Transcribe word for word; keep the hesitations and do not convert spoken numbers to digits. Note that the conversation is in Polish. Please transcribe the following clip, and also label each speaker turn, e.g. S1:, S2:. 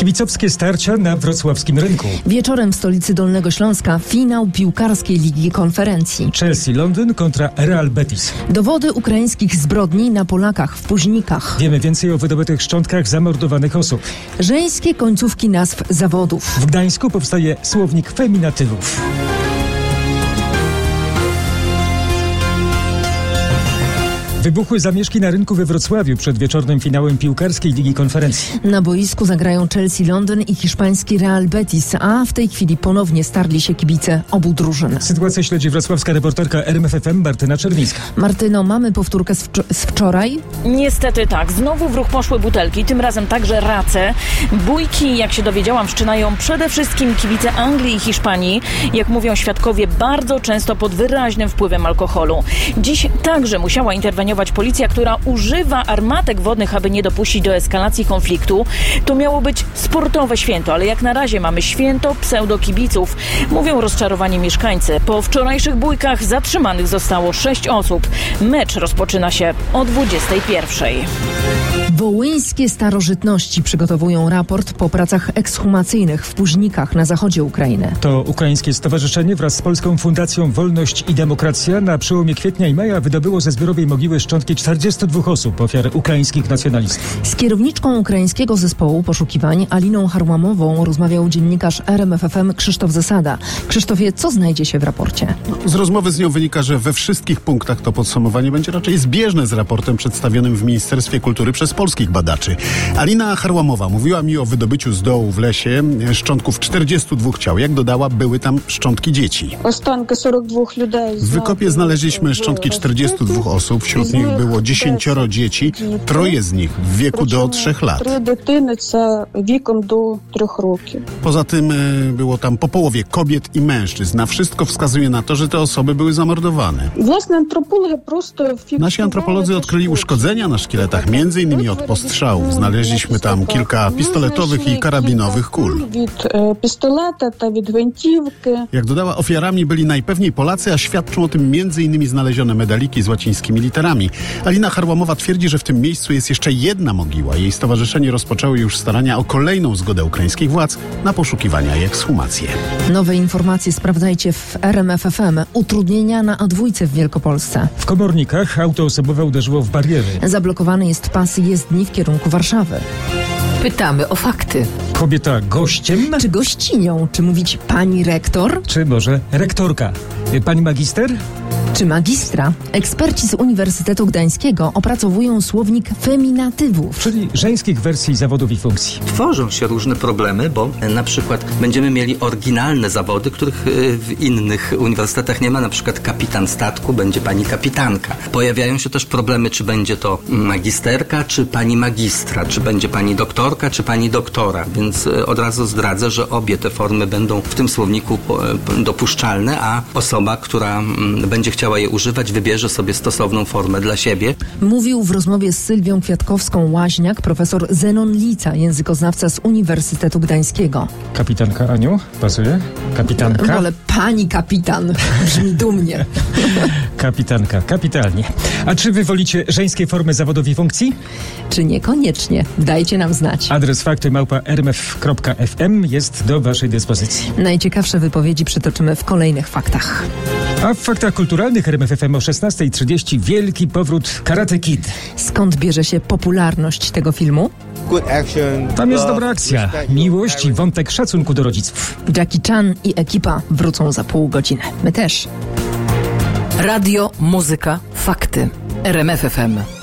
S1: Kibicowskie starcia na wrocławskim rynku.
S2: Wieczorem w stolicy Dolnego Śląska finał piłkarskiej Ligi Konferencji.
S1: Chelsea Londyn kontra Real Betis.
S2: Dowody ukraińskich zbrodni na Polakach w Późnikach.
S1: Wiemy więcej o wydobytych szczątkach zamordowanych osób.
S2: Żeńskie końcówki nazw zawodów.
S1: W Gdańsku powstaje słownik feminatywów. Wybuchły zamieszki na rynku we Wrocławiu przed wieczornym finałem piłkarskiej Ligi Konferencji.
S2: Na boisku zagrają Chelsea Londyn i hiszpański Real Betis, a w tej chwili ponownie starli się kibice obu drużyn.
S1: Sytuację śledzi wrocławska reporterka R M F F M Martyna Czerwińska.
S2: Martyno, mamy powtórkę z, wczo- z wczoraj?
S3: Niestety tak. Znowu w ruch poszły butelki, tym razem także race. Bójki, jak się dowiedziałam, wszczynają przede wszystkim kibice Anglii i Hiszpanii. Jak mówią świadkowie, bardzo często pod wyraźnym wpływem alkoholu. Dziś także musiała interweniować policja, która używa armatek wodnych, aby nie dopuścić do eskalacji konfliktu. To miało być sportowe święto, ale jak na razie mamy święto pseudokibiców, mówią rozczarowani mieszkańcy. Po wczorajszych bójkach zatrzymanych zostało sześć osób. Mecz rozpoczyna się o dwudziestej pierwszej.
S2: Wołyńskie starożytności przygotowują raport po pracach ekshumacyjnych w Późnikach na zachodzie Ukrainy.
S1: To ukraińskie stowarzyszenie wraz z Polską Fundacją Wolność i Demokracja na przełomie kwietnia i maja wydobyło ze zbiorowej mogiły szczątki czterdziestu dwóch osób, ofiar ukraińskich nacjonalistów.
S2: Z kierowniczką ukraińskiego zespołu poszukiwań Aliną Harłamową rozmawiał dziennikarz R M F F M Krzysztof Zasada. Krzysztofie, co znajdzie się w raporcie?
S4: Z rozmowy z nią wynika, że we wszystkich punktach to podsumowanie będzie raczej zbieżne z raportem przedstawionym w Ministerstwie Kultury przez polskich badaczy. Alina Harłamowa mówiła mi o wydobyciu z dołu w lesie szczątków czterdziestu dwóch ciał. Jak dodała, były tam szczątki dzieci. W wykopie znaleźliśmy szczątki czterdziestu dwóch osób. Wśród nich było dziesięcioro dzieci, troje z nich w wieku do trzech lat. Poza tym było tam po połowie kobiet i mężczyzn. Na wszystko wskazuje na to, że te osoby były zamordowane. Nasi antropolodzy odkryli uszkodzenia na szkieletach, między innymi od postrzałów. Znaleźliśmy tam kilka pistoletowych i karabinowych kul. Jak dodała, ofiarami byli najpewniej Polacy, a świadczą o tym między innymi znalezione medaliki z łacińskimi literami. Alina Harłamowa twierdzi, że w tym miejscu jest jeszcze jedna mogiła. Jej stowarzyszenie rozpoczęło już starania o kolejną zgodę ukraińskich władz na poszukiwania i ekshumację.
S2: Nowe informacje sprawdzajcie w R M F F M. Utrudnienia na A dwa w Wielkopolsce.
S1: W Komornikach auto osobowe uderzyło w bariery.
S2: Zablokowany jest pas jezdni w kierunku Warszawy.
S5: Pytamy o fakty.
S1: Kobieta gościem?
S2: Czy gościnią? Czy mówić pani rektor?
S1: Czy może rektorka? Pani magister?
S2: Czy magistra? Eksperci z Uniwersytetu Gdańskiego opracowują słownik feminatywów.
S1: Czyli żeńskich wersji zawodów i funkcji.
S6: Tworzą się różne problemy, bo na przykład będziemy mieli oryginalne zawody, których w innych uniwersytetach nie ma. Na przykład kapitan statku, będzie pani kapitanka. Pojawiają się też problemy, czy będzie to magisterka, czy pani magistra, czy będzie pani doktorka, czy pani doktora. Więc od razu zdradzę, że obie te formy będą w tym słowniku dopuszczalne, a osoba, która będzie chciała je używać, wybierze sobie stosowną formę dla siebie.
S2: Mówił w rozmowie z Sylwią Kwiatkowską-Łaźniak profesor Zenon Lica, językoznawca z Uniwersytetu Gdańskiego.
S1: Kapitanka, Aniu? Pasuje? Kapitanka?
S2: Wolę pani kapitan. Brzmi dumnie.
S1: Kapitanka, kapitalnie. A czy wy wolicie żeńskie formy zawodów i funkcji?
S2: Czy niekoniecznie? Dajcie nam znać.
S1: Adres fakty małpa r m f kropka f m jest do waszej dyspozycji.
S2: Najciekawsze wypowiedzi przytoczymy w kolejnych faktach.
S1: A w faktach kulturalnych R M F F M o szesnastej trzydzieści wielki powrót Karate Kid.
S2: Skąd bierze się popularność tego filmu?
S1: Tam jest dobra akcja, miłość i wątek szacunku do rodziców.
S2: Jackie Chan i ekipa wrócą za pół godziny. My też.
S5: Radio, muzyka, fakty. R M F F M.